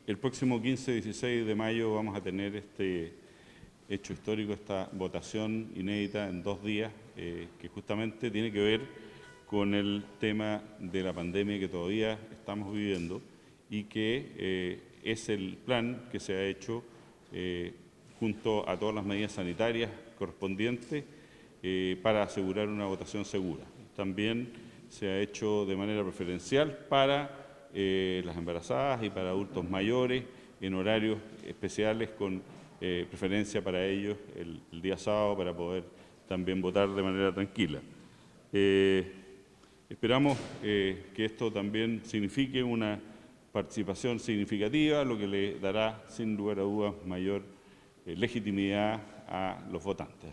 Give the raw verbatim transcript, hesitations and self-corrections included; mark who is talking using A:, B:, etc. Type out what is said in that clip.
A: el próximo quince y dieciséis de mayo vamos a tener este hecho histórico, esta votación inédita en dos días, eh, que justamente tiene que ver con el tema de la pandemia que todavía estamos viviendo y que eh, es el plan que se ha hecho eh, junto a todas las medidas sanitarias correspondientes eh, para asegurar una votación segura. También se ha hecho de manera preferencial para eh, las embarazadas y para adultos mayores en horarios especiales con eh, preferencia para ellos el, el día sábado para poder también votar de manera tranquila. Eh, esperamos eh, que esto también signifique una participación significativa, lo que le dará sin lugar a dudas mayor eh, legitimidad a los votantes.